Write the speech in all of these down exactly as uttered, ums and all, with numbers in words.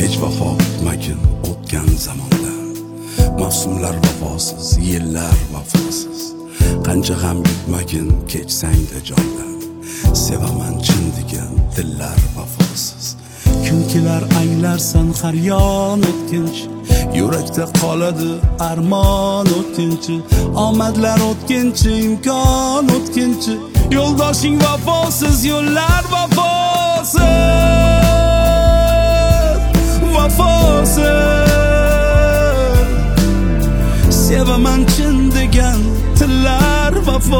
hech vafo kutmagin o'tgan zamondan. Mavsumlar vafosiz, yillar vafosiz. Qancha ham yutmagin kechsang-da jondan. Sevaman chin degan dillar vafosiz. Kun kelar anglarsan har yon o'tkinchi, yurakda qoladi armon o'tkinchi. Omadlar o'tkinchi, imkon o'tkinchi. Yo'ldoshing vafosiz, yo'llar vafosiz, vafosiz. Sevaman chin degan tillar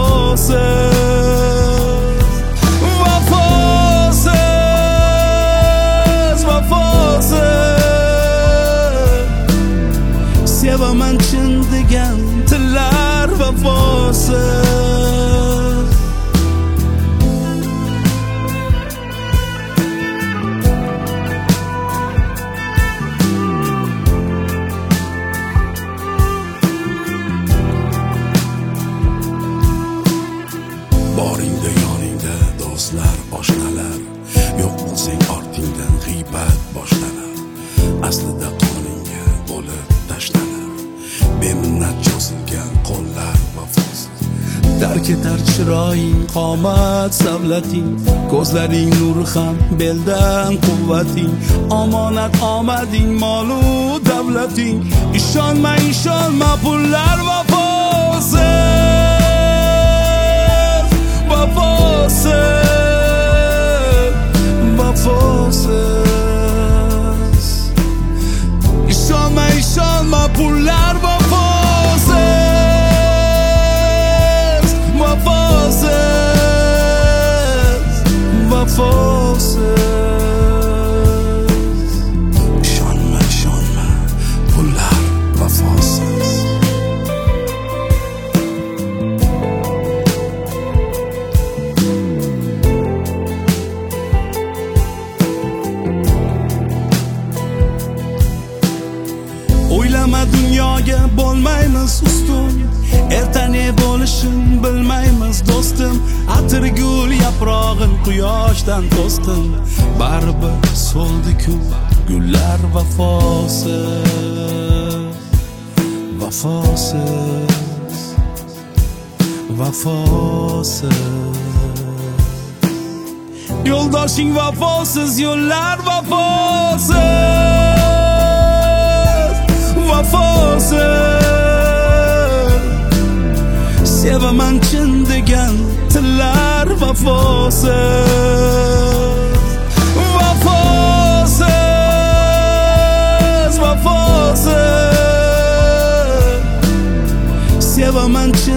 vafosiz, vafosiz, vafosiz. Sevaman chin degan tillar vafosiz. Boringda yoningda do'stlar, oshnalar, yo'q bo'lsang ortingdan g'iybat boshlanar. Aslida qoningga bo'lib tashlanar, beminnat cho'zilgan qo'llar vafosiz. Dark etar chiroying, qomat savlating, ko'zlaring nuri ham beldan quvvating. Omonat omading, molu davlating. Ishonma, ishonma pullar vafosiz, vafosiz, vafosiz. Ishonma, ishonma pullar vafosiz, vafosiz, vafosiz. Ishonma, ishonma pullar vafosiz. O'ylama dunyoga bo'lmaymiz ustun, erta ne bo'lishini bilmaymiz do'stim. Atirgul yaprog'in quyoshdan to'sdim, baribir so'ldi-ku gullar vafosiz, vafosiz, vafosiz. Yo'ldoshing vafosiz, yo'llar vafosiz, vafosiz. Sevaman chin degan tillar vafosiz, vafosiz, vafosiz. Sevaman chin